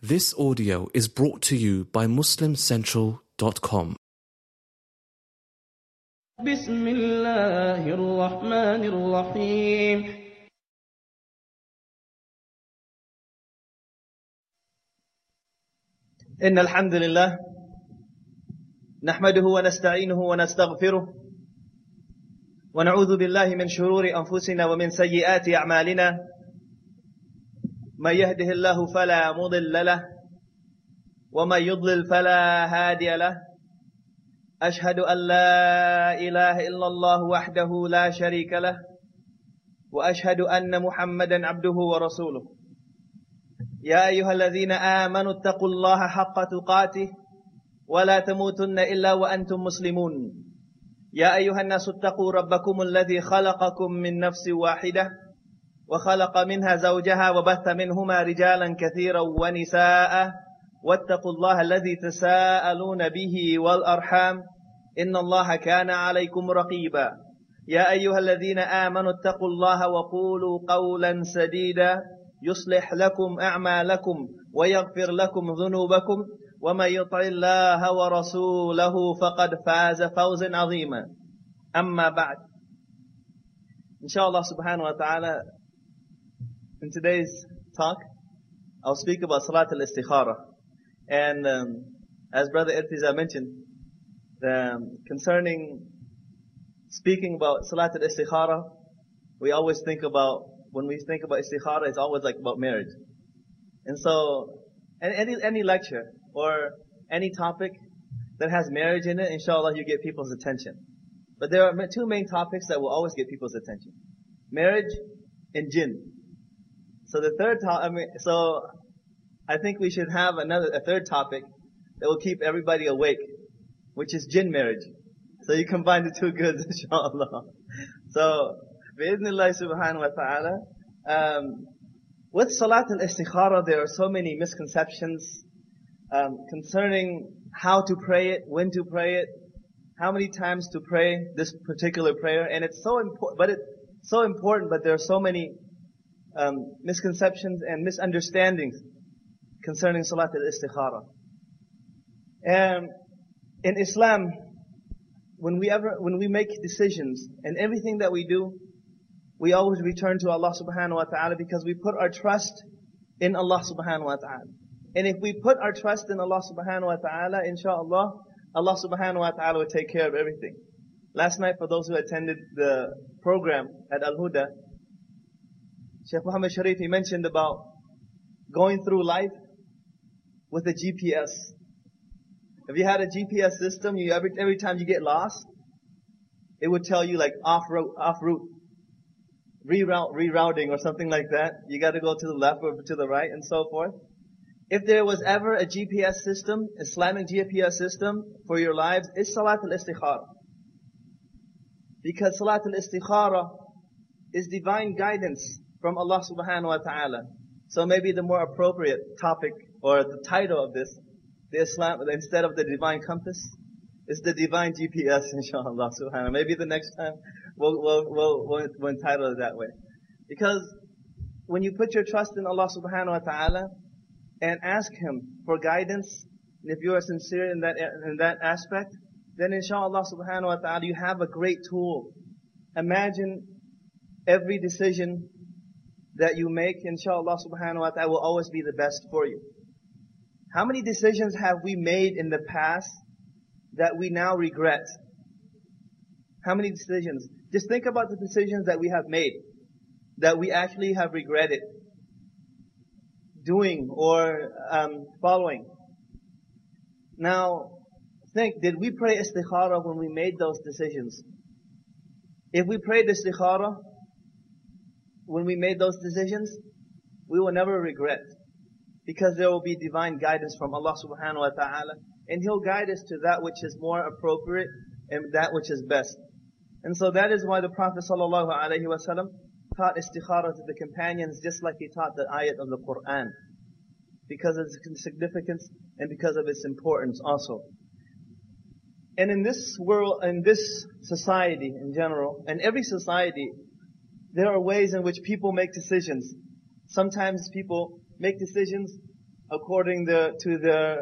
This audio is brought to you by MuslimCentral.com. بسم الله الرحمن الرحيم إن الحمد لله نحمده ونستعينه ونستغفره ونعوذ بالله من شرور أنفسنا ومن سيئات أعمالنا من يهده الله فلا مضل له ومن يضلل فلا هادي له أشهد أن لا إله إلا الله وحده لا شريك له وأشهد أن محمدا عبده ورسوله يا أيها الذين آمنوا اتقوا الله حق تقاته ولا تموتن إلا وأنتم مسلمون يا أيها الناس اتقوا ربكم الذي خلقكم من نفس واحدة وخلق منها زوجها وبث منهما رجالا كثيرا ونساء واتقوا الله الذي تساءلون به والأرحام إن الله كان عليكم رقيبا يا أيها الذين آمنوا اتقوا الله وقولوا قولا سديدا يصلح لكم أعمالكم ويغفر لكم ذنوبكم ومن يطع الله ورسوله فقد فاز فوزا عظيما أما بعد Inshallah subhanahu wa ta'ala, in today's talk I'll speak about Salat al-Istikhara. And as Brother Irtiza mentioned, concerning speaking about Salat al-Istikhara, we always think about, when we think about Istikhara, it's always like about marriage. And so, any lecture or any topic that has marriage in it, inshallah, you get people's attention. But there are two main topics that will always get people's attention: marriage and jinn. So the third I think we should have a third topic that will keep everybody awake, which is jinn marriage. So you combine the two goods, inshallah. So, bi'idhnillah subhanahu wa ta'ala, with Salat al-Istikhara, there are so many misconceptions concerning how to pray it, when to pray it, how many times to pray this particular prayer. And it's so important, but there are so many misconceptions and misunderstandings concerning Salat al-Istikhara. And in Islam, when we make decisions and everything that we do, we always return to Allah subhanahu wa ta'ala, because we put our trust in Allah subhanahu wa ta'ala. And if we put our trust in Allah subhanahu wa ta'ala, inshallah, Allah subhanahu wa ta'ala will take care of everything. Last night, for those who attended the program at Al-Huda, Shaykh Muhammad Sharif, he mentioned about going through life with a GPS. If you had a GPS system, every time you get lost, it would tell you like off route, rerouting or something like that. You got to go to the left or to the right and so forth. If there was ever a GPS system, Islamic GPS system for your lives, it's Salat al-Istikhara. Because Salat al-Istikhara is divine guidance from Allah subhanahu wa ta'ala. So maybe the more appropriate topic or the title of this, instead of the divine compass, is the divine GPS, inshallah subhanahu. Maybe the next time we'll entitle it that way. Because when you put your trust in Allah subhanahu wa ta'ala and ask Him for guidance, and if you are sincere in that aspect, then inshallah subhanahu wa ta'ala, you have a great tool. Imagine every decision that you make, inshallah subhanahu wa ta'ala, will always be the best for you. How many decisions have we made in the past that we now regret? How many decisions? Just think about the decisions that we have made that we actually have regretted doing or following. Now, think, did we pray istikhara when we made those decisions? If we prayed istikhara when we made those decisions, we will never regret, because there will be divine guidance from Allah subhanahu wa ta'ala, and He'll guide us to that which is more appropriate and that which is best. And so that is why the Prophet sallallahu alaihi wasallam taught istikhara to the companions, just like he taught the ayat of the Quran, because of its significance and because of its importance also. And in this world, in this society in general, and every society, there are ways in which people make decisions. Sometimes people make decisions according to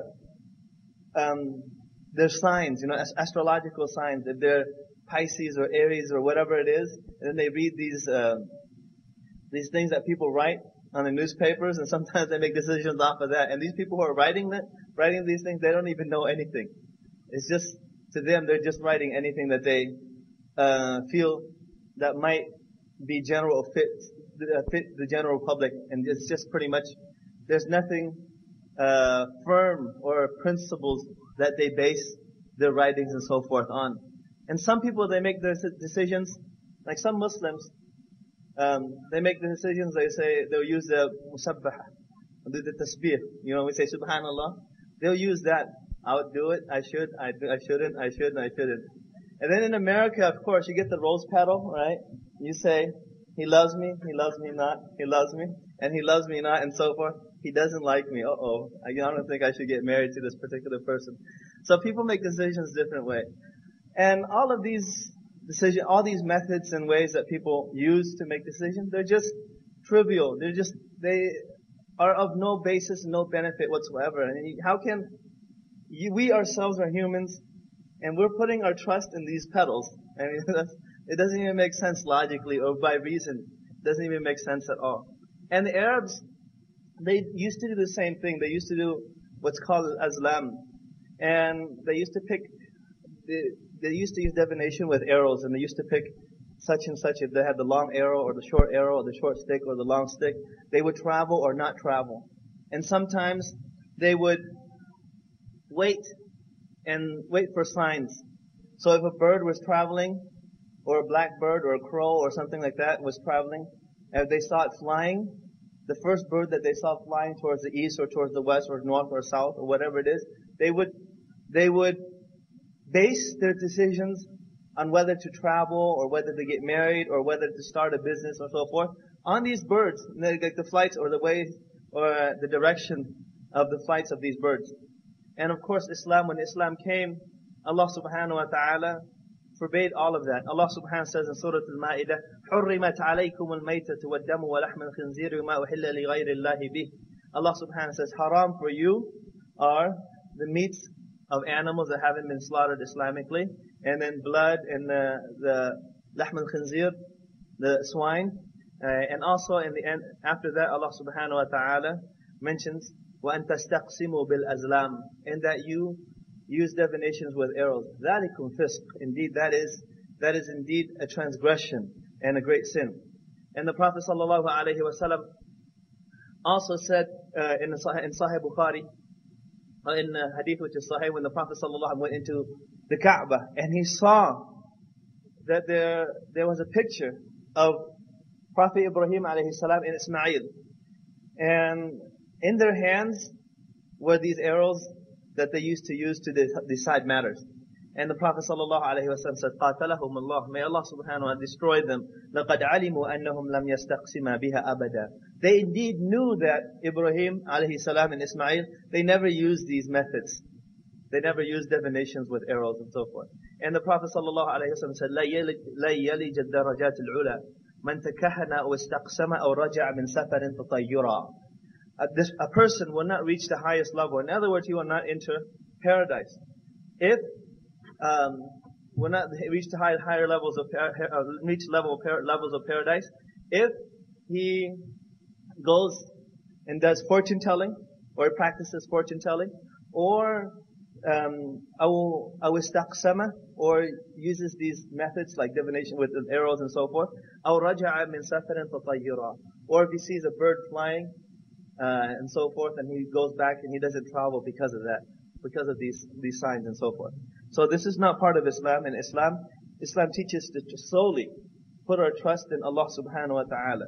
their signs, astrological signs. If they're Pisces or Aries or whatever it is, and then they read these things that people write on the newspapers, and sometimes they make decisions off of that. And these people who are writing these things, they don't even know anything. It's just, to them, they're just writing anything that they feel that might be fit the general public. And it's just pretty much, there's nothing firm or principles that they base their writings and so forth on. And some people, they make their decisions, like some Muslims, they make the decisions, they'll use the musabbaha, the tasbih. We say subhanallah. They'll use that. I would do it, I should, I shouldn't, I should, I shouldn't. And then in America, of course, you get the rose petal, right? You say, he loves me not, he loves me, and he loves me not, and so forth. He doesn't like me, I don't think I should get married to this particular person. So people make decisions different way. And all of these all these methods and ways that people use to make decisions, they're just trivial. They are of no basis, no benefit whatsoever. And how can we ourselves are humans, and we're putting our trust in these petals? I mean, it doesn't even make sense logically or by reason. It doesn't even make sense at all. And the Arabs, they used to do the same thing. They used to do what's called azlam. And they used to use divination with arrows, and they used to pick such and such. If they had the long arrow or the short arrow or the short stick or the long stick, they would travel or not travel. And sometimes they would wait for signs. So if a bird was traveling, or a blackbird or a crow or something like that was traveling, and if they saw it flying, the first bird that they saw flying towards the east or towards the west or north or south or whatever it is, they would base their decisions on whether to travel or whether to get married or whether to start a business or so forth on these birds, like the flights or the way or the direction of the flights of these birds. And of course, when Islam came, Allah subhanahu wa ta'ala forbade all of that. Allah subhanahu says in Surah Al-Ma'idah, حُرِّمَتْ عَلَيْكُمُ الْمَيْتَةُ وَالدَّمُ وَلَحْمَ الْخِنْزِيرِ وَمَا أُحِلَّ لِغَيْرِ اللَّهِ بِهِ. Allah subhanahu says, haram for you are the meats of animals that haven't been slaughtered Islamically, and then blood and the lahm al-khinzir, the swine, and also in the end, after that, Allah subhanahu wa ta'ala mentions وَأَن تَسْتَقْسِمُوا بِالْأَزْلَامِ, and that you use divinations with arrows. ذَلِكُمْ فِسْقٌ, indeed that is indeed a transgression and a great sin. And the Prophet sallallahu alaihi wasallam also said in Sahih Bukhari, in a hadith which is Sahih, when the Prophet ﷺ went into the Kaaba and he saw that there was a picture of Prophet Ibrahim alayhi salam and Ismail, and in their hands were these arrows that they used to use to decide matters. And the Prophet ﷺ said, قَاتَلَهُمُ اللَّهُ, may Allah subhanahu wa ta'ala destroy them. لَقَدْ عَلِمُوا أَنَّهُمْ لَمْ يَسْتَقْسِمَا بِهَا أَبَدًا. They indeed knew that Ibrahim alayhi salam and Ismail, they never used these methods. They never used divinations with arrows and so forth. And the Prophet ﷺ said, لَا يَلِجَ الدَّرَجَاتِ الْعُلَى مَنْ تَكَهَنَ أَوْ اسْتَقْسَمَ أَوْ رَجَعَ مِنْ سَفَرٍ تَطَيُّرًا. A person will not reach the highest level. In other words, he will not enter paradise. If will not reach the higher levels of levels of paradise, if he goes and does fortune telling, or he practices fortune telling, or istaqsama, or uses these methods like divination with arrows and so forth, أو رجع من سفر تطيرا, or if he sees a bird flying and so forth, and he goes back and he doesn't travel because of that, because of these signs and so forth. So this is not part of Islam. And Islam teaches to solely put our trust in Allah subhanahu wa ta'ala.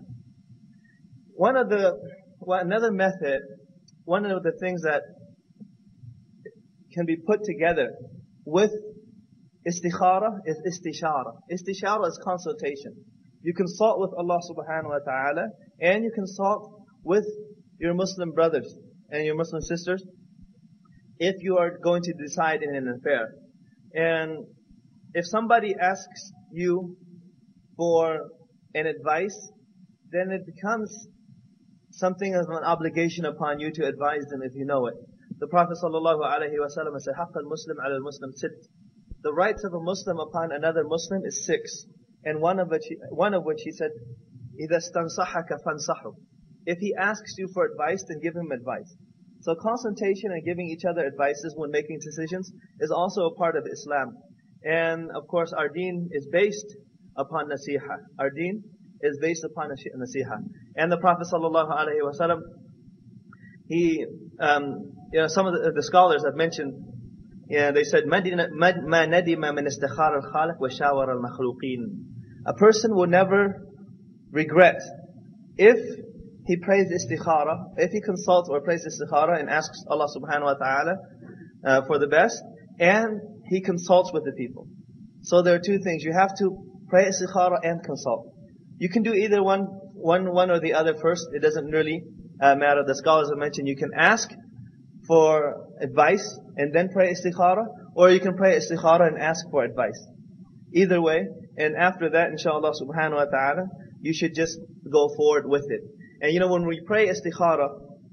Another method, one of the things that can be put together with istikhara is istishara. Istishara is consultation. You consult with Allah subhanahu wa ta'ala, and you consult with your Muslim brothers and your Muslim sisters if you are going to decide in an affair. And if somebody asks you for an advice, then it becomes something is an obligation upon you to advise them if you know it. The Prophet ﷺ said, حَقَّ الْمُسْلِمْ عَلَى الْمُسْلِمْ سِتْ. The rights of a Muslim upon another Muslim is 6. And one of which he said, إِذَا اسْتَنْصَحَكَ فَانْصَحُ. If he asks you for advice, then give him advice. So consultation and giving each other advices when making decisions is also a part of Islam. And of course, our deen is based upon nasiha. Our deen is based upon nasiha. And the Prophet ﷺ, he, some of the scholars have mentioned, they said, مَا نَدِمَ مِنْ اسْتِخَارَ الْخَالِقِ وَشَاوَرَ الْمَخْلُوقِينَ. A person will never regret if he prays istikhara, if he consults or prays istikhara and asks Allah subhanahu wa ta'ala for the best, and he consults with the people. So there are two things. You have to pray istikhara and consult. You can do either one or the other first. It doesn't really matter. The scholars have mentioned you can ask for advice and then pray istikhara, or you can pray istikhara and ask for advice. Either way, and after that, inshallah subhanahu wa ta'ala, you should just go forward with it. And when we pray istikhara,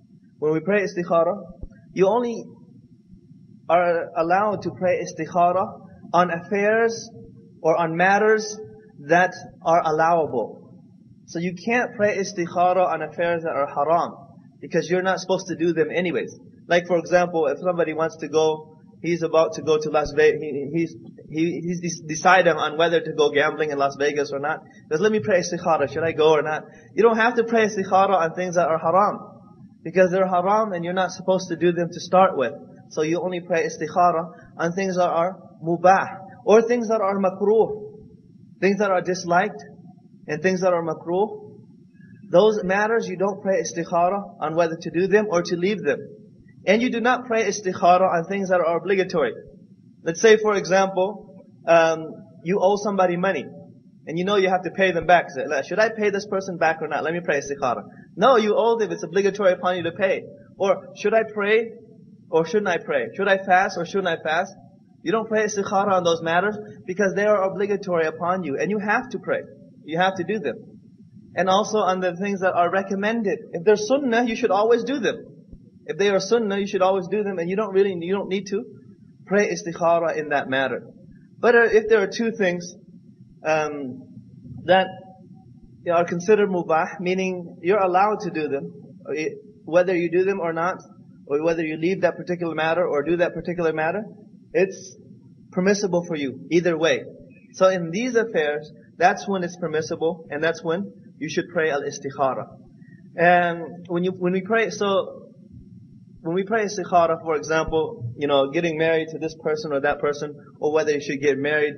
you only are allowed to pray istikhara on affairs or on matters that are allowable. So you can't pray istikhara on affairs that are haram, because you're not supposed to do them anyways. Like for example, if somebody wants to go, he's about to go to Las Vegas, he's deciding on whether to go gambling in Las Vegas or not. He says, let me pray istikhara, should I go or not? You don't have to pray istikhara on things that are haram, because they're haram and you're not supposed to do them to start with. So you only pray istikhara on things that are mubah, or things that are makruh, things that are disliked, and things that are makruh. Those matters you don't pray istikhara on whether to do them or to leave them. And you do not pray istikhara on things that are obligatory. Let's say, for example, you owe somebody money, and you have to pay them back. So, should I pay this person back or not? Let me pray istikhara. No, you owe them. It's obligatory upon you to pay. Or, should I pray or shouldn't I pray? Should I fast or shouldn't I fast? You don't pray istikhara on those matters because they are obligatory upon you, and you have to pray. You have to do them. And also on the things that are recommended. If they're sunnah, you should always do them. If they are sunnah, you should always do them, and you don't need to pray istikhara in that matter. But if there are two things that are considered mubah, meaning you're allowed to do them, whether you do them or not, or whether you leave that particular matter or do that particular matter, it's permissible for you, either way. So in these affairs, that's when it's permissible, and that's when you should pray al-istikhara. And when we pray istikhara, for example, getting married to this person or that person, or whether you should get married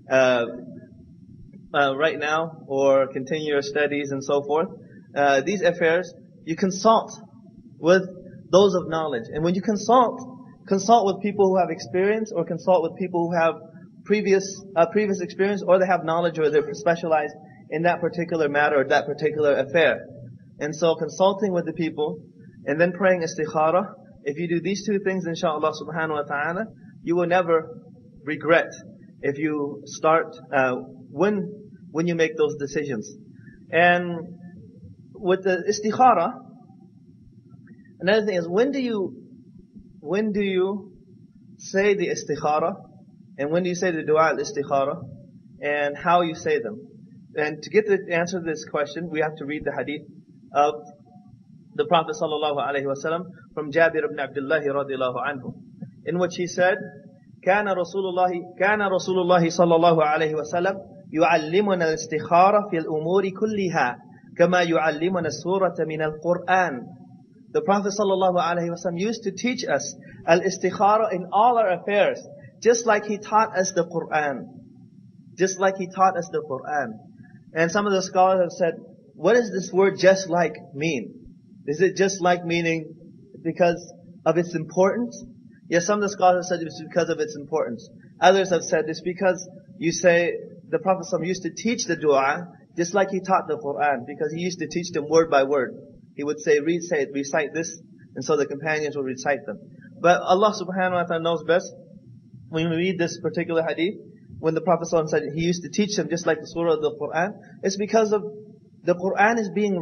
right now or continue your studies and so forth, these affairs, you consult with those of knowledge. And when you consult with people who have experience, or consult with people who have previous experience, or they have knowledge, or they're specialized in that particular matter or that particular affair. And so consulting with the people and then praying istikhara, if you do these two things, inshallah subhanahu wa ta'ala, you will never regret if you start when you make those decisions. And with the istikhara, another thing is, when do you say the istikhara, and when do you say the dua al-istikhara, and how you say them? And to get the answer to this question, we have to read the hadith of the Prophet sallallahu alaihi wasallam from Jabir ibn Abdullah radiyallahu anhu, in which he said, كان رسول الله صلى الله عليه وسلم يعلمنا الاستخارة في الأمور كلها كما يعلمنا السورة من القرآن. The Prophet sallallahu alaihi wasallam used to teach us al-istikhara in all our affairs, just like he taught us the Quran. Just like he taught us the Quran. And some of the scholars have said, what does this word just like mean? Is it just like meaning because of its importance? Yes, some of the scholars have said it's because of its importance. Others have said it's because you say the Prophet ﷺ used to teach the dua just like he taught the Quran, because he used to teach them word by word. He would say, recite this, and so the companions would recite them. But Allah subhanahu wa ta'ala knows best. When we read this particular hadith, when the Prophet ﷺ said he used to teach them just like the surah of the Quran, it's because of the Quran is being read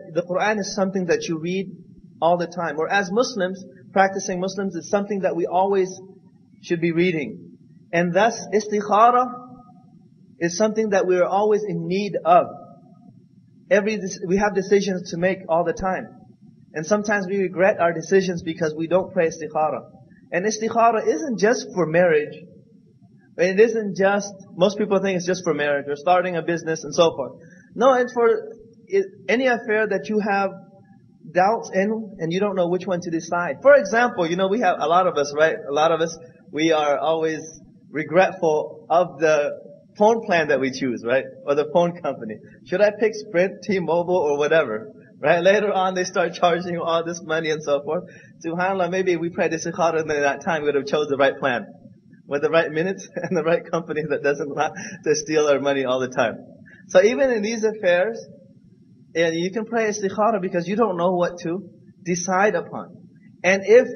the Quran is something that you read all the time. Or as Muslims, practicing Muslims, it's something that we always should be reading. And thus, istikhara is something that we are always in need of. We have decisions to make all the time. And sometimes we regret our decisions because we don't pray istikhara. And istikhara isn't just for marriage. It isn't just, most people think it's just for marriage or starting a business and so forth. No, it's for any affair that you have doubts in and you don't know which one to decide. For example, we have a lot of us, right? A lot of us, we are always regretful of the phone plan that we choose, right? Or the phone company. Should I pick Sprint, T-Mobile, or whatever? Right? Later on, they start charging you all this money and so forth. SubhanAllah, maybe if we prayed istikhara and at that time, we would have chose the right plan. With the right minutes and the right company that doesn't want to steal our money all the time. So even in these affairs, you can pray istikhara because you don't know what to decide upon. And if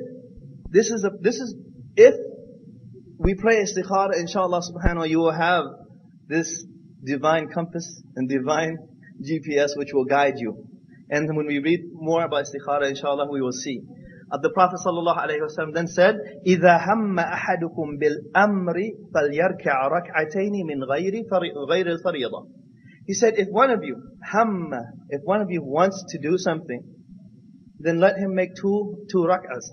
we pray istikhara, inshallah subhanahu, you will have this divine compass and divine GPS which will guide you. And when we read more about istikhara, inshallah, we will see. The Prophet ﷺ then said, إِذَا هَمَّ أَحَدُكُمْ بِالْأَمْرِ فَلْيَرْكَعْ رَكْعَتَيْنِ مِنْ غَيْرِ الْفَرِيضَةِ. He said, if one of you wants to do something, then let him make two rak'ahs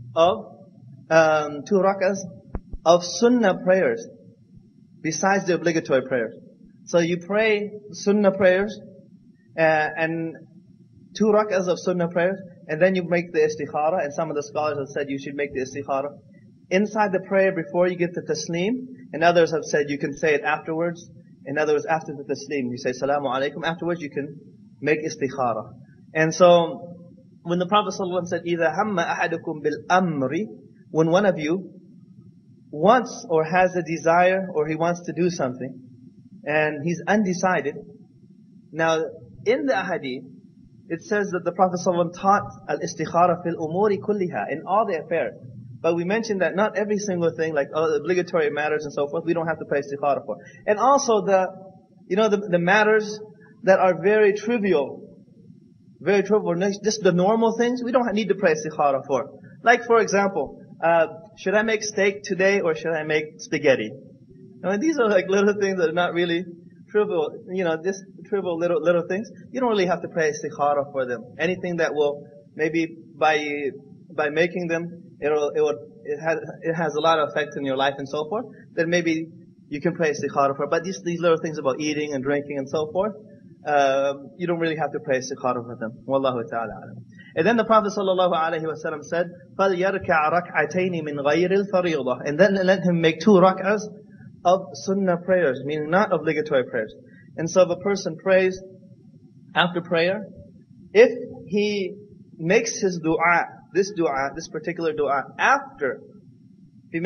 of sunnah prayers, besides the obligatory prayers. So you pray sunnah prayers, and 2 rak'ahs of sunnah prayers, and then you make the istikhara, and some of the scholars have said you should make the istikhara inside the prayer before you get the taslim, and others have said you can say it afterwards. In other words, after the taslim, you say salamu alaikum, afterwards you can make istikhara. And so, when the Prophet ﷺ said, إِذَا هَمَّ أَحَدُكُمْ بِالْأَمْرِ, when one of you wants or has a desire or he wants to do something, and he's undecided. Now, in the ahadith, it says that the Prophet ﷺ taught al-istikhara fil umuri kulliha, in all the affairs. But we mentioned that not every single thing, like obligatory matters and so forth, we don't have to pray istikhara for. And also the matters that are very trivial, just the normal things, we don't need to pray istikhara for. Like for example, should I make steak today or should I make spaghetti? These are like little things that are not really trivial, just trivial little things. You don't really have to pray istikhara for them. Anything that will, maybe by making them, it has a lot of effect in your life and so forth, then maybe you can pray istikhara for. But these little things about eating and drinking and so forth, you don't really have to pray istikhara for them. Wallahu ta'ala alam. And then the Prophet sallallahu alaihi wasallam said, فَلْيَرْكَعْ رَكْعَتَيْنِ مِنْ غَيْرِ الْفَرِيضَةِ. And then let him make 2 rak'ahs of sunnah prayers, meaning not obligatory prayers. And so if a person prays after prayer, if he makes his this particular dua, after the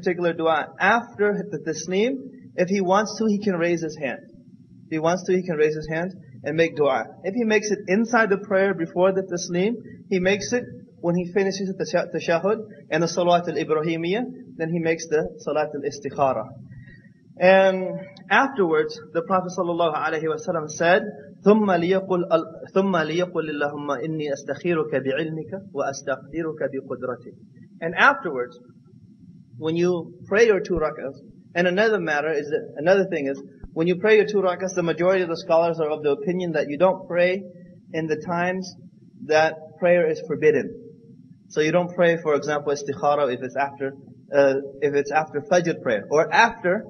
taslim, if he wants to, he can raise his hand. If he wants to, he can raise his hand and make dua. If he makes it inside the prayer before the taslim, he makes it when he finishes the tashahhud and the salat al-ibrahimiyya, then he makes the salat al-istikhara. And afterwards, the Prophet ﷺ said, ثُمَّ لِيَقُلْ اللَّهُمَّ إِنِّي أَسْتَخِيرُكَ بِعِلْمِكَ وَأَسْتَقْدِرُكَ بِقُدْرَتِكَ. And afterwards, when you pray your 2 rak'ahs, and another thing is, when you pray your 2 rak'ahs, the majority of the scholars are of the opinion that you don't pray in the times that prayer is forbidden. So you don't pray, for example, istikhara if it's after Fajr prayer, or after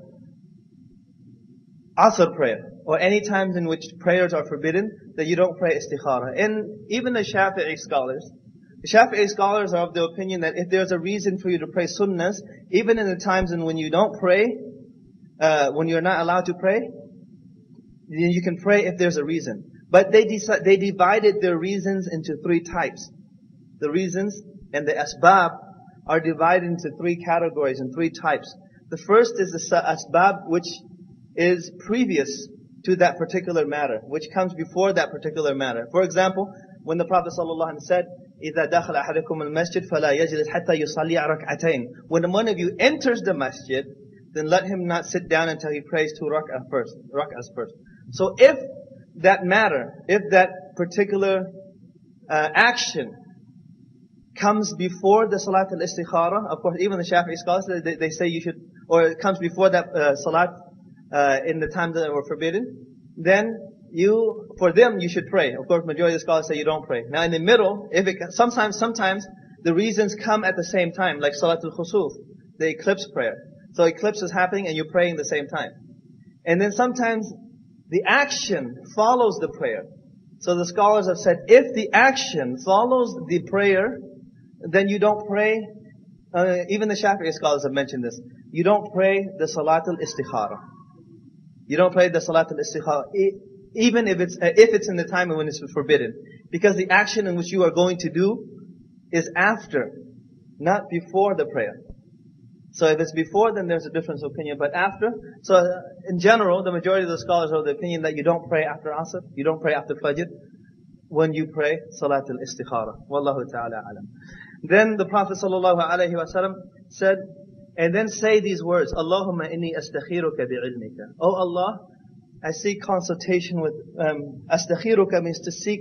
Asr prayer, or any times in which prayers are forbidden, that you don't pray istikhara. And even the Shafi'i scholars are of the opinion that if there's a reason for you to pray sunnahs, even in the times when you don't pray, when you're not allowed to pray, then you can pray if there's a reason. But they divided their reasons into 3 types. The reasons and the asbab are divided into 3 categories and 3 types. The first is the asbab which is previous to that particular matter, which comes before that particular matter. For example, when the Prophet ﷺ said, إِذَا دَخَلَ أَحَدُكُمُ الْمَسْجِدِ فَلَا يَجْلِسْ حَتَّى يُصَلِّيَ رَكْعَتَيْنِ. When one of you enters the masjid, then let him not sit down until he prays 2 rak'ahs first. So if that particular action comes before the Salat al-Istikhara, of course even the Shafi'i scholars, they say you should, or it comes before that Salat in the times that were forbidden, then for them you should pray. Of course majority of the scholars say you don't pray. Now in the middle, sometimes the reasons come at the same time, like Salat al-Khusuf, the eclipse prayer. So eclipse is happening and you're praying at the same time. And then sometimes the action follows the prayer. So the scholars have said, if the action follows the prayer, then you don't pray, even the Shafi'i scholars have mentioned this, you don't pray the Salat al-Istikhara. You don't pray the Salat al-Istikhara, even if it's in the time when it's forbidden. Because the action in which you are going to do is after, not before the prayer. So if it's before, then there's a difference of opinion. But after, so in general, the majority of the scholars are of the opinion that you don't pray after Asr, you don't pray after Fajr, when you pray Salat al-Istikhara. Wallahu ta'ala alam. Then the Prophet ﷺ said, and then say these words, Allahumma inni astakhiruka bi'ilmika. Oh Allah, I seek consultation with, astakhiruka means to seek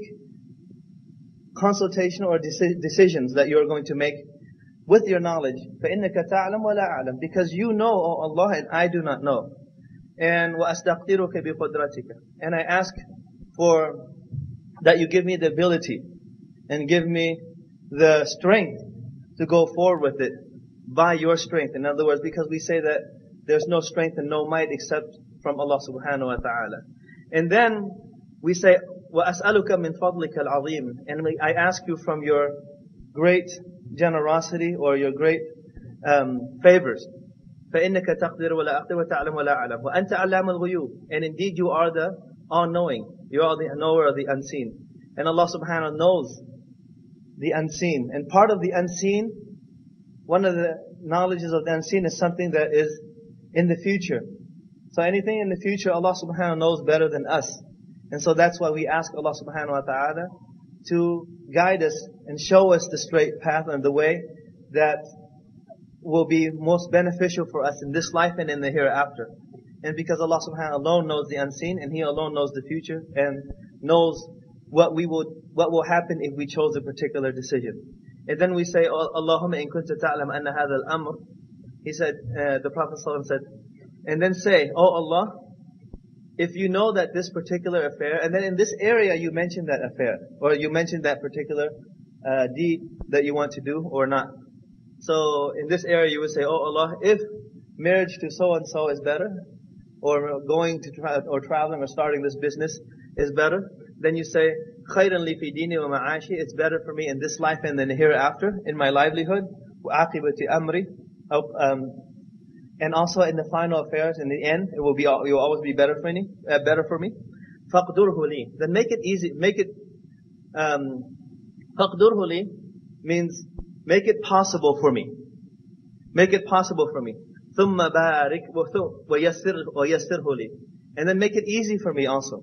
consultation or decisions that you are going to make with your knowledge. فَإِنَّكَ تَعْلَمُ وَلَا أَعْلَمُ. Because you know, O Allah, and I do not know. And وَأَسْتَقْدِرُكَ بِقُدْرَتِكَ. And I ask for that you give me the ability and give me the strength to go forward with it by your strength. In other words, because we say that there's no strength and no might except from Allah subhanahu wa ta'ala. And then we say, وَأَسْأَلُكَ مِنْ فَضْلِكَ الْعَظِيمِ. And I ask you from your great generosity or your great favors. فَإِنَّكَ تَقْدِرُ وَلَا أَقْدِرُ وَتَعْلَمُ وَلَا أَعْلَمُ وَأَنْتَ عَلَّامُ الْغُيُوبِ. And indeed you are the all-knowing. You are the knower of the unseen. And Allah subhanahu wa ta'ala knows the unseen. And part of the unseen, one of the knowledges of the unseen is something that is in the future. So anything in the future, Allah subhanahu wa ta'ala knows better than us. And so that's why we ask Allah subhanahu wa ta'ala to guide us and show us the straight path and the way that will be most beneficial for us in this life and in the hereafter. And because Allah subhanahu wa ta'ala alone knows the unseen, and He alone knows the future and knows what will happen if we chose a particular decision. And then we say, Allahumma in kunta ta'lam anna hadha al-amr. He said, the Prophet ﷺ said, and then say, Oh Allah, if you know that this particular affair, and then in this area you mentioned that affair, or you mentioned that particular deed that you want to do or not. So in this area you would say, Oh Allah, if marriage to so-and-so is better, or going to or traveling or starting this business is better, then you say, خَيْرًا لِي فِي دِينِي وَمَعَاشِي. It's better for me in this life and then hereafter, in my livelihood. وَعَاقِبَةِ أَمْرِي. And also in the final affairs, in the end, it will always be better for me. فَقْدُرْهُ لِي. Then make it easy. فَقْدُرْهُ لِي means make it possible for me. Make it possible for me. ثُمَّ بَارِكْ وَيَسِّرْهُ لِي. And then make it easy for me also.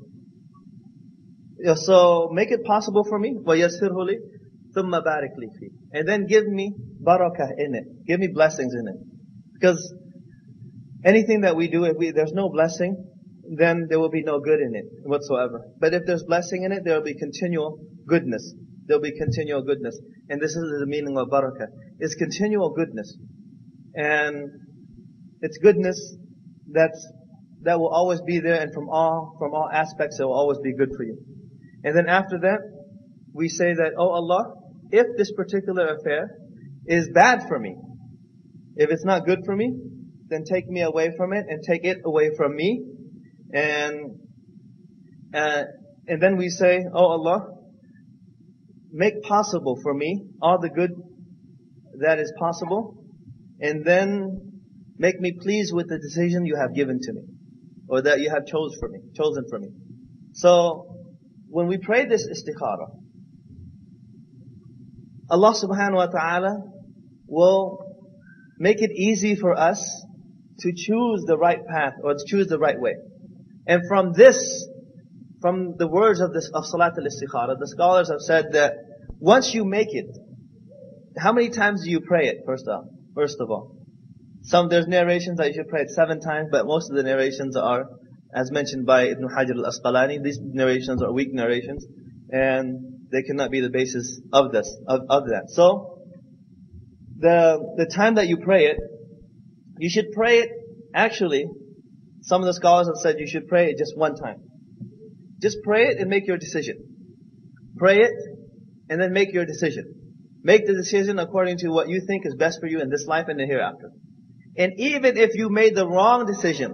So make it possible for me. وَيَسِّرْهُ لِي ثُمَّ بَارِكْ لِي فِي. And then give me barakah in it. Give me blessings in it. Because anything that we do, if there's no blessing, then there will be no good in it whatsoever. But if there's blessing in it, there will be continual goodness. There will be continual goodness. And this is the meaning of barakah. It's continual goodness. And it's goodness that will always be there, and from all aspects it will always be good for you. And then after that, we say that, Oh Allah, if this particular affair is bad for me, if it's not good for me, then take me away from it and take it away from me. And then we say, Oh Allah, make possible for me all the good that is possible, and then make me pleased with the decision you have given to me, or that you have chosen for me. So, when we pray this istikhara, Allah subhanahu wa ta'ala will make it easy for us to choose the right path, or to choose the right way. And from the words of Salat al-Istikhara, the scholars have said that once you make it, how many times do you pray it, first of all? There's narrations that you should pray it 7 times, but most of the narrations are, as mentioned by Ibn Hajar al-Asqalani, these narrations are weak narrations. and they cannot be the basis of that. So, the time that you pray it, you should pray it, actually, some of the scholars have said you should pray it just one time. Just pray it and make your decision. Pray it, and then make your decision. Make the decision according to what you think is best for you in this life and the hereafter. And even if you made the wrong decision,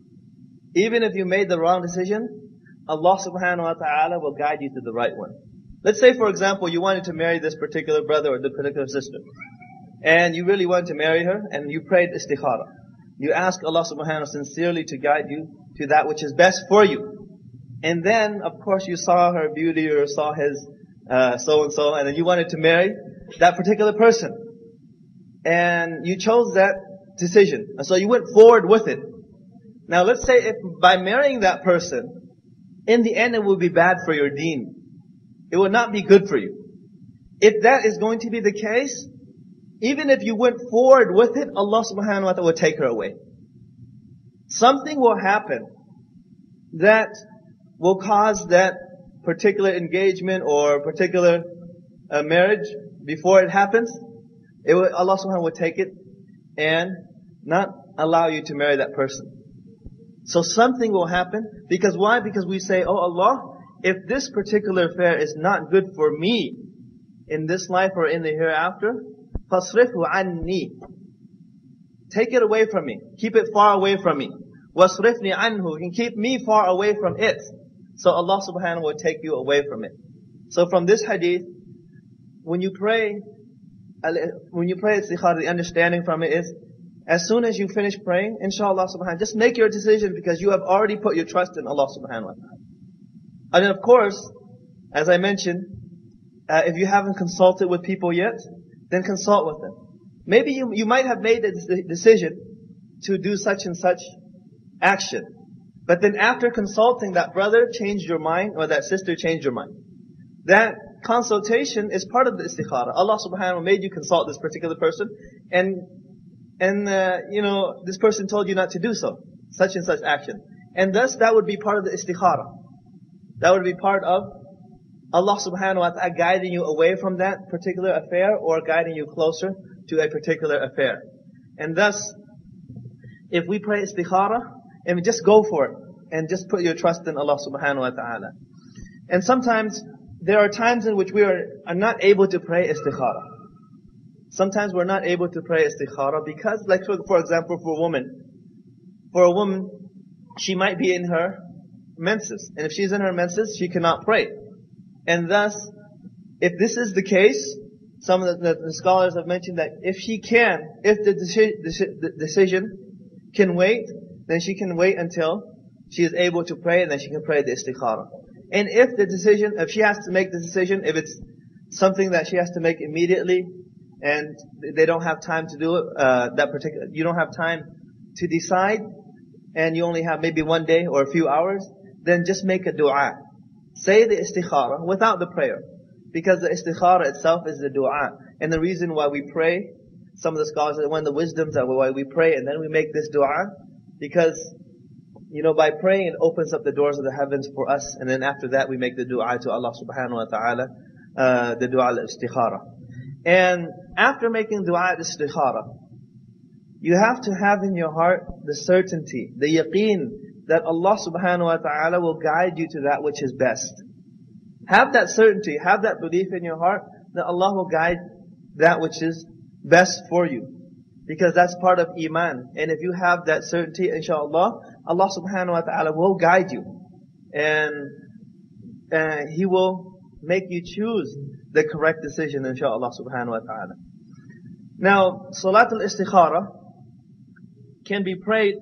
Allah subhanahu wa ta'ala will guide you to the right one. Let's say, for example, you wanted to marry this particular brother or this particular sister. And you really wanted to marry her, and you prayed istikhara. You ask Allah subhanahu wa ta'ala sincerely to guide you to that which is best for you. And then, of course, you saw her beauty or saw his so-and-so, and then you wanted to marry that particular person. And you chose that decision. And so you went forward with it. Now let's say if by marrying that person, in the end it will be bad for your deen. It will not be good for you. If that is going to be the case, even if you went forward with it, Allah subhanahu wa ta'ala will take her away. Something will happen that will cause that particular engagement or particular marriage, before it happens, Allah subhanahu wa ta'ala will take it and not allow you to marry that person. So something will happen. Because why? Because we say, oh Allah, if this particular affair is not good for me in this life or in the hereafter, فَاصْرِفْهُ عَنِّي, take it away from me. Keep it far away from me. وَاصْرِفْنِي عَنْهُ, and keep me far away from it. So Allah subhanahu wa ta'ala will take you away from it. So from this hadith, when you pray istikhara, the understanding from it is, as soon as you finish praying, inshallah subhanahu wa ta'ala, just make your decision because you have already put your trust in Allah subhanahu wa ta'ala. And then of course, as I mentioned, if you haven't consulted with people yet, then consult with them. Maybe you might have made the decision to do such and such action. But then after consulting, that brother changed your mind or that sister changed your mind. That consultation is part of the istikhara. Allah subhanahu wa ta'ala made you consult this particular person and this person told you not to do so, such and such action. And thus that would be part of the istikhara. That would be part of Allah subhanahu wa ta'ala guiding you away from that particular affair or guiding you closer to a particular affair. And thus, if we pray istikhara, and just go for it, and just put your trust in Allah subhanahu wa ta'ala. And sometimes, there are times in which we are not able to pray istikhara. Sometimes we're not able to pray istikhara because, like for example, for a woman, she might be in her menses. And if she's in her menses, she cannot pray. And thus, if this is the case, some of the scholars have mentioned that if the decision can wait, then she can wait until she is able to pray, and then she can pray the istikhara. And if she has to make the decision, if it's something that she has to make immediately, and they don't have time to do it, you don't have time to decide, and you only have maybe one day or a few hours, then just make a dua. Say the istikhara without the prayer. Because the istikhara itself is the dua. And the reason why we pray, some of the scholars say one of the wisdoms are why we pray and then we make this dua, because by praying it opens up the doors of the heavens for us, and then after that we make the dua to Allah subhanahu wa ta'ala, the dua al-istikhara. And after making dua al-istikhara, you have to have in your heart the certainty, the yaqeen, that Allah subhanahu wa ta'ala will guide you to that which is best. Have that certainty, have that belief in your heart that Allah will guide that which is best for you. Because that's part of iman. And if you have that certainty, inshallah, Allah subhanahu wa ta'ala will guide you. And He will make you choose the correct decision, inshallah subhanahu wa ta'ala. Now, Salat al-Istikhara can be prayed,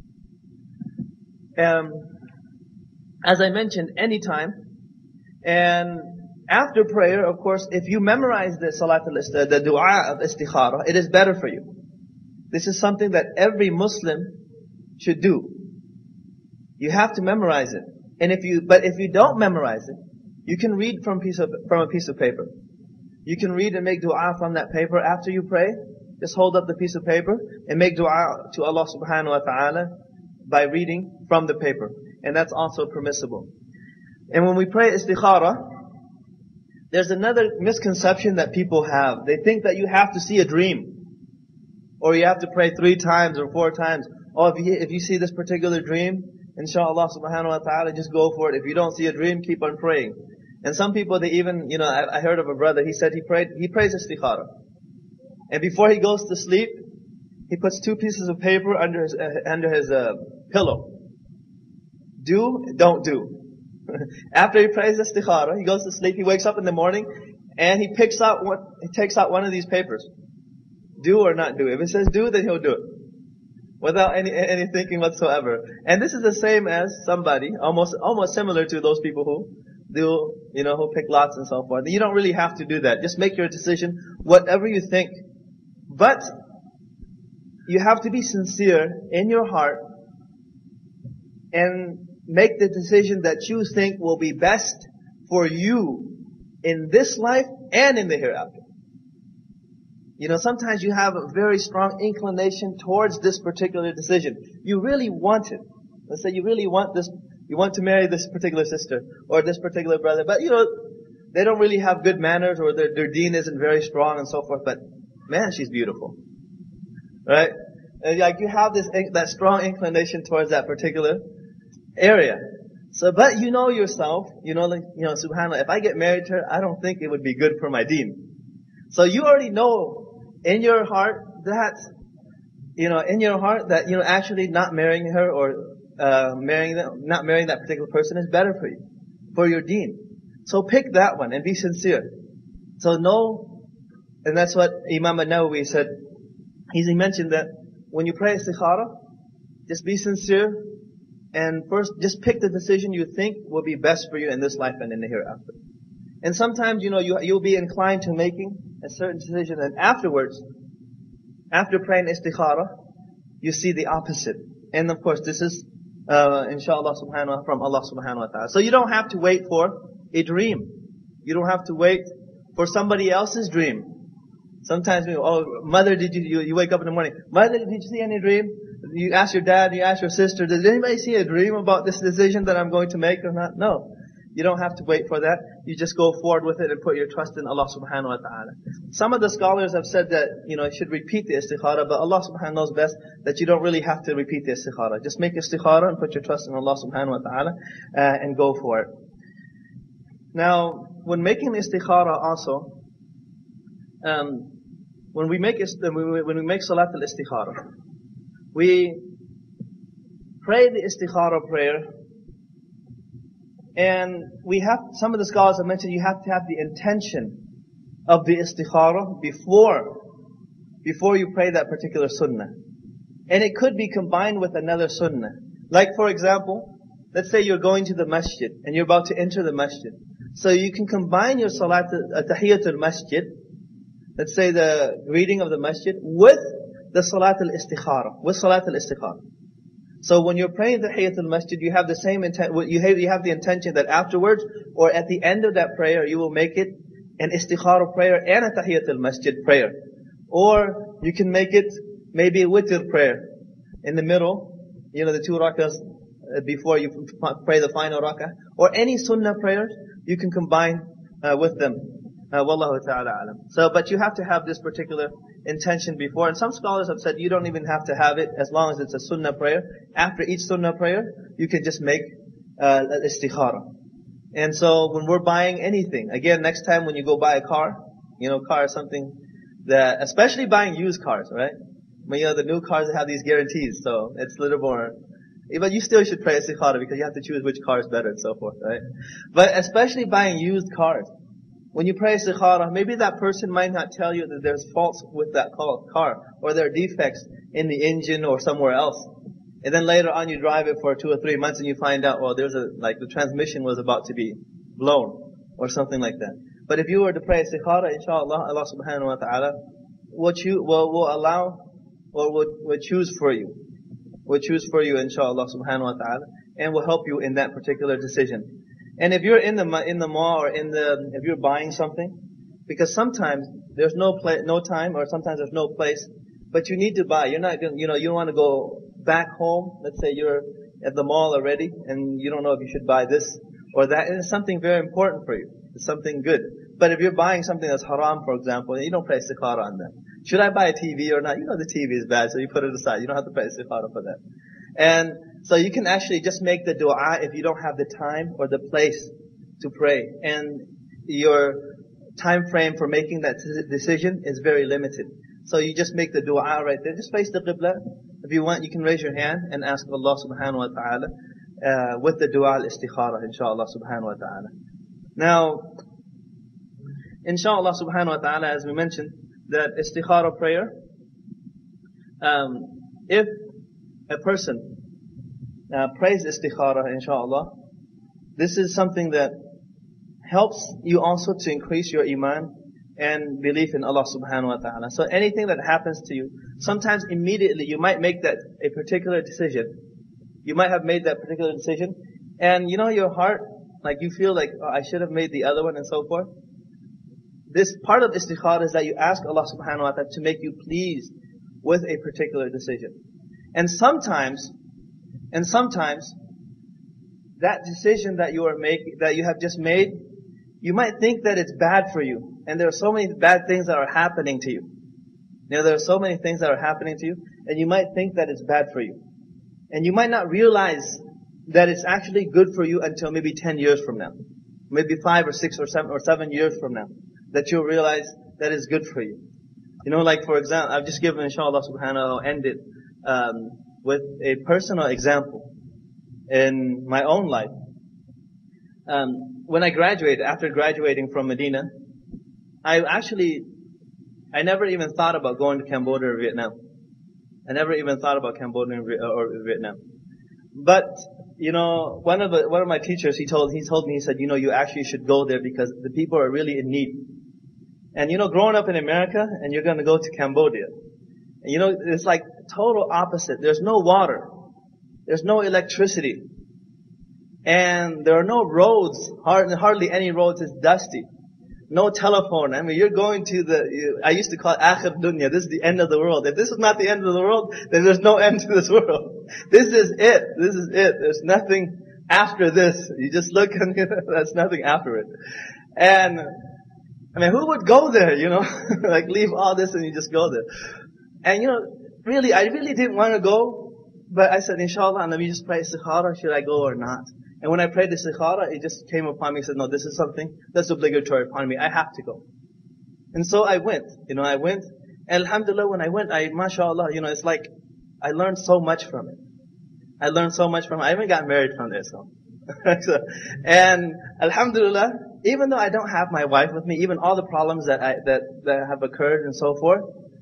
as I mentioned, anytime. And after prayer, of course, if you memorize the dua of istikhara, it is better for you. This is something that every Muslim should do. You have to memorize it. But if you don't memorize it, you can read from a piece of paper. You can read and make dua from that paper after you pray. Just hold up the piece of paper and make dua to Allah subhanahu wa ta'ala by reading from the paper. And that's also permissible. And when we pray istikhara, There's another misconception that people have. They think that you have to see a dream. Or you have to pray 3 times or 4 times. Oh, if you see this particular dream, inshallah subhanahu wa ta'ala, just go for it. If you don't see a dream, keep on praying. And some people, they even, I heard of a brother, he said he prays istikhara. And before he goes to sleep, he puts 2 pieces of paper under his pillow. Do, don't do. After he prays istikhara, he goes to sleep, he wakes up in the morning, and he takes out one of these papers. Do or not do. If it says do, then he'll do it. Without any thinking whatsoever. And this is the same as somebody, almost similar to those people who do, who pick lots and so forth. You don't really have to do that. Just make your decision, whatever you think. But, you have to be sincere in your heart, and make the decision that you think will be best for you in this life and in the hereafter. Sometimes you have a very strong inclination towards this particular decision. You really want it. Let's say you really want this, you want to marry this particular sister or this particular brother, but they don't really have good manners, or their deen isn't very strong and so forth, but man, she's beautiful. Right? And like you have that strong inclination towards that particular area. So, but you know yourself, subhanAllah, if I get married to her, I don't think it would be good for my deen. So you already know in your heart that, actually not marrying her or not marrying that particular person is better for you, for your deen. So pick that one and be sincere. So and that's what Imam An-Nawawi said. He mentioned that when you pray istikhara, just be sincere, and first just pick the decision you think will be best for you in this life and in the hereafter. And sometimes, you'll be inclined to making a certain decision, and afterwards, after praying istikhara, you see the opposite. And of course, this is, inshallah subhanahu from Allah subhanahu wa ta'ala. So you don't have to wait for a dream. You don't have to wait for somebody else's dream. Sometimes, mother, you wake up in the morning, mother, did you see any dream? You ask your dad, you ask your sister, did anybody see a dream about this decision that I'm going to make or not? No. You don't have to wait for that. You just go forward with it and put your trust in Allah subhanahu wa ta'ala. Some of the scholars have said that, you should repeat the istikhara, but Allah subhanahu knows best that you don't really have to repeat the istikhara. Just make istikhara and put your trust in Allah subhanahu wa ta'ala, and go for it. Now, when making istikhara also, when we make salat al-istikhara, we pray the istikhara prayer, and some of the scholars have mentioned you have to have the intention of the istikhara before you pray that particular sunnah. And it could be combined with another sunnah. Like for example, let's say you're going to the masjid and you're about to enter the masjid. So you can combine your salat tahiyatul masjid, let's say the greeting of the masjid, with the salat al-istikhara, So when you're praying tahiyatul masjid, you have the same intent, you have the intention that afterwards, or at the end of that prayer, you will make it an istikhara prayer and a tahiyatul masjid prayer. Or you can make it maybe a witr prayer in the middle, the 2 rakahs before you pray the final rakah. Or any sunnah prayers, you can combine with them. Wallahu ta'ala alam. So, but you have to have this particular intention before. And some scholars have said you don't even have to have it as long as it's a sunnah prayer. After each sunnah prayer, you can just make istikhara. And so when we're buying anything, again, next time when you go buy a car, car is something that, especially buying used cars, right? But the new cars have these guarantees, so it's a little more. But you still should pray istikhara because you have to choose which car is better and so forth, right? But especially buying used cars. When you pray istikhara, maybe that person might not tell you that there's faults with that car, or there are defects in the engine or somewhere else. And then later on you drive it for 2 or 3 months and you find out, the transmission was about to be blown, or something like that. But if you were to pray istikhara, inshallah, Allah subhanahu wa ta'ala will allow, or will choose for you. Will choose for you, inshallah subhanahu wa ta'ala, and will help you in that particular decision. And if you're in the mall, or if you're buying something, because sometimes there's no time, or sometimes there's no place, but you need to buy. You're not you don't want to go back home. Let's say you're at the mall already, and you don't know if you should buy this or that. And it's something very important for you. It's something good. But if you're buying something that's haram, for example, you don't pray istikhara on that. Should I buy a TV or not? You know the TV is bad, so you put it aside. You don't have to pray istikhara for that. And so you can actually just make the dua if you don't have the time or the place to pray. And your time frame for making that decision is very limited. So you just make the dua right there. Just face the qibla. If you want, you can raise your hand and ask Allah subhanahu wa ta'ala with the dua al-istikhara, inshallah subhanahu wa ta'ala. Now, inshallah subhanahu wa ta'ala, as we mentioned, that istikhara prayer, if a person prays istikhara, inshallah, this is something that helps you also to increase your iman and belief in Allah subhanahu wa ta'ala. So anything that happens to you, sometimes immediately you might make that a particular decision. You might have made that particular decision, and you know your heart, like you feel like, oh, I should have made the other one and so forth. This part of istikhara is that you ask Allah subhanahu wa ta'ala to make you pleased with a particular decision. And sometimes that decision that you have just made, you might think that it's bad for you. And there are so many bad things that are happening to you. There are so many things that are happening to you, and you might think that it's bad for you. And you might not realize that it's actually good for you until maybe 10 years from now. Maybe 5 or 6 or 7 years from now. That you'll realize that it's good for you. You know, like for example, I've just given, inshallah subhanahu, I'll end it with a personal example in my own life. When I graduated, after graduating from Medina, I never even thought about going to Cambodia or Vietnam. I never even thought about Cambodia or Vietnam. But, you know, one of my teachers, he told me, he said, you know, you actually should go there because the people are really in need. And you know, growing up in America, and you're going to go to Cambodia, and you know, it's like total opposite. There's no water. There's no electricity. And there are no roads, hardly any roads. It's dusty. No telephone. I mean, you're going to I used to call it akhir dunya. This is the end of the world. If this is not the end of the world, then there's no end to this world. This is it. This is it. There's nothing after this. You just look and there's nothing after it. And, I mean, who would go there, you know? Like, leave all this and you just go there. And, you know, really, I really didn't want to go, but I said, inshallah, let me just pray istikhara, should I go or not? And when I prayed istikhara, it just came upon me and said, no, this is something that's obligatory upon me. I have to go. And so I went. You know, I went. And alhamdulillah, when I went, mashallah, you know, it's like, I learned so much from it. I learned so much from it. I even got married from there, so. And alhamdulillah, even though I don't have my wife with me, even all the problems that have occurred and so forth,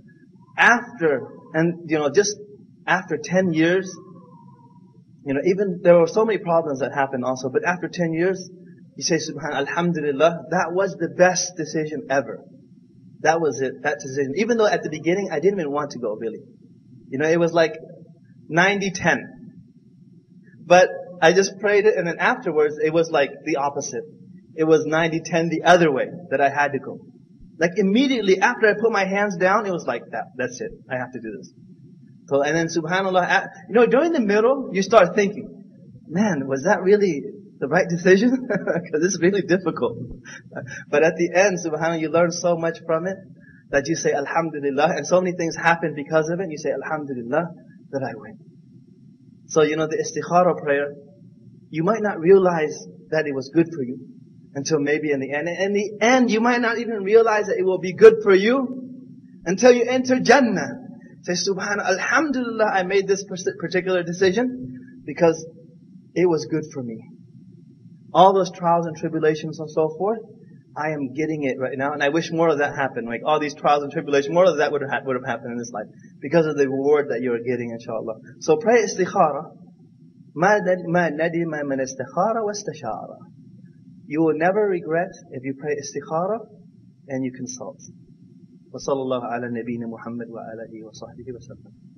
just after 10 years, you know, even there were so many problems that happened also, but after 10 years, you say, subhanallah, alhamdulillah, that was the best decision ever. That was it, that decision. Even though at the beginning, I didn't even want to go, really. You know, it was like 90-10. But I just prayed it, and then afterwards, it was like the opposite. It was 90-10 the other way, that I had to go. Like immediately after I put my hands down, it was like that. That's it. I have to do this. So, and then subhanAllah, you know, during the middle, you start thinking, man, was that really the right decision? Because it's really difficult. But at the end, subhanAllah, you learn so much from it that you say, alhamdulillah, and so many things happen because of it, and you say, alhamdulillah, that I win. So, you know, the istikhara prayer, you might not realize that it was good for you until maybe in the end. And in the end, you might not even realize that it will be good for you until you enter Jannah. Say, subhanallah, alhamdulillah, I made this particular decision because it was good for me. All those trials and tribulations and so forth, I am getting it right now, and I wish more of that happened. Like all these trials and tribulations, more of that would have happened in this life because of the reward that you are getting, inshallah. So pray istikhara. مَا نَدِمَ مَنْ اسْتِخَارَ وَاسْتَشَارَ. You will never regret if you pray istikhara and you consult. وصلى الله على نبينا محمد وآله وصحبه وسلم.